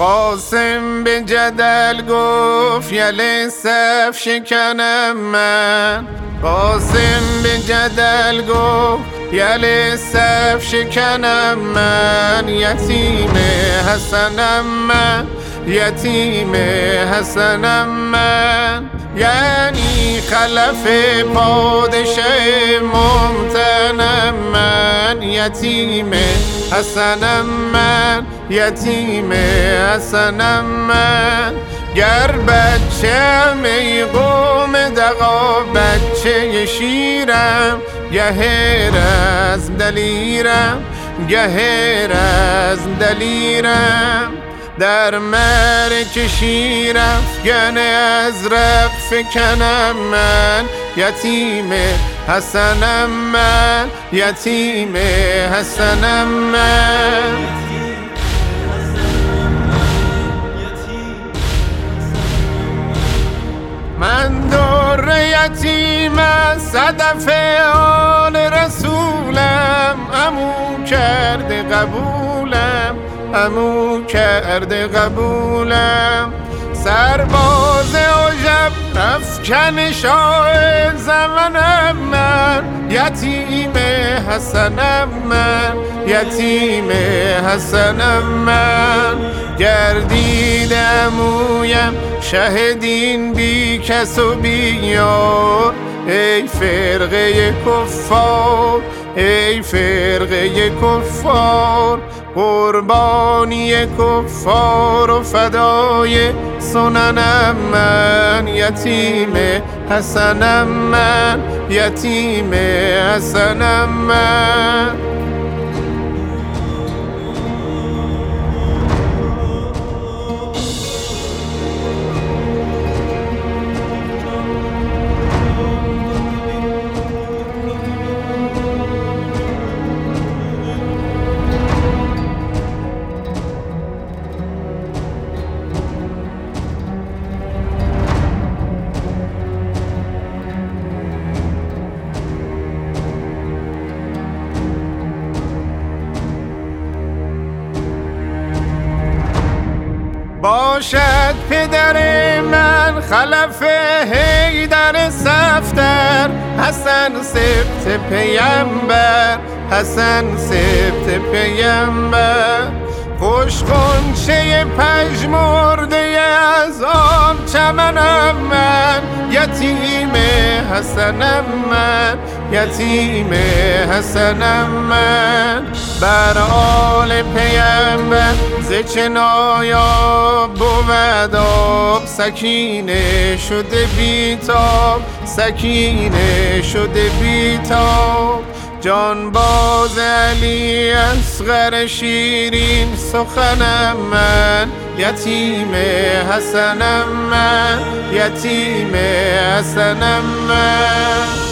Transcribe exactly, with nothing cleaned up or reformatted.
قاسم به جدل گفت یل صف شکنم من. قاسم به جدل گفت یل صف شکنم من. یتیم حسنم من، یتیم حسنم من. یعنی خلف پادشه ممتنم من. یتیم حسنم من، یتیم حسنم من. گر بچه می قوم دغا بچه شیرم، گه رزم دلیرم، گه رزم دلیرم. در مرک شیر افگن ازرق فکنم من. یتیم حسنم من، یتیم حسنم من. من در یتیم صدف آل رسولم، عمو کرده قبولم، عمو کرده قبولم. سرباز عجب افکن شاه زمنم من. یتیم حسنم من، یتیم حسنم من. گردید عمویم شه دین بی کس و بی یار. ای فرقه کفار، ای فرقه کفار. قربانی کفار و فدای سننم من. یتیم حسنم من، یتیم حسنم من. باشد پدر من خلف حیدر صفدر، حسن سبط پیمبر، حسن سبط پیمبر. خوش غنچه پژمرده از آن چمنم من. یتیم حسنم من، یتیم حسنم من. بر آل پیمبر ز چه نایاب بود آب. سکینه شده بیتاب، سکینه شده بیتاب. جانباز علی اصغر شیرین سخنم من. یتیم حسنم من، یتیم حسنم من.